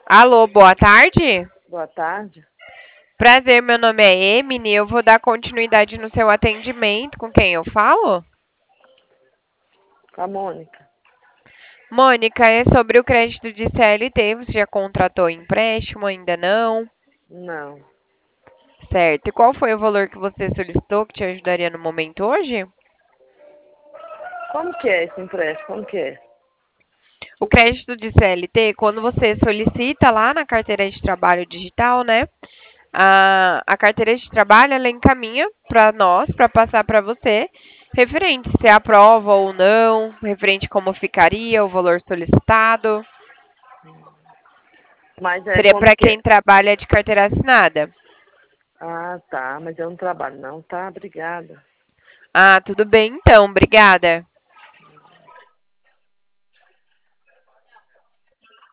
Alô, boa tarde. Boa tarde. Prazer, meu nome é Emily. Eu vou dar continuidade no seu atendimento. Com quem eu falo? Com a Mônica. Mônica, é sobre o crédito de CLT. Você já contratou empréstimo? Ainda não? Não. Certo. E qual foi o valor que você solicitou que te ajudaria no momento hoje? Como que é esse empréstimo? Como que é? O crédito de CLT, quando você solicita lá na carteira de trabalho digital, né? A carteira de trabalho ela encaminha para nós, para passar para você, referente se aprova ou não, referente como ficaria o valor solicitado. Mas é Seria como para que é? quem trabalha de carteira assinada. Ah, tá. Mas eu não trabalho não, tá? Obrigada. Ah, tudo bem então, obrigada.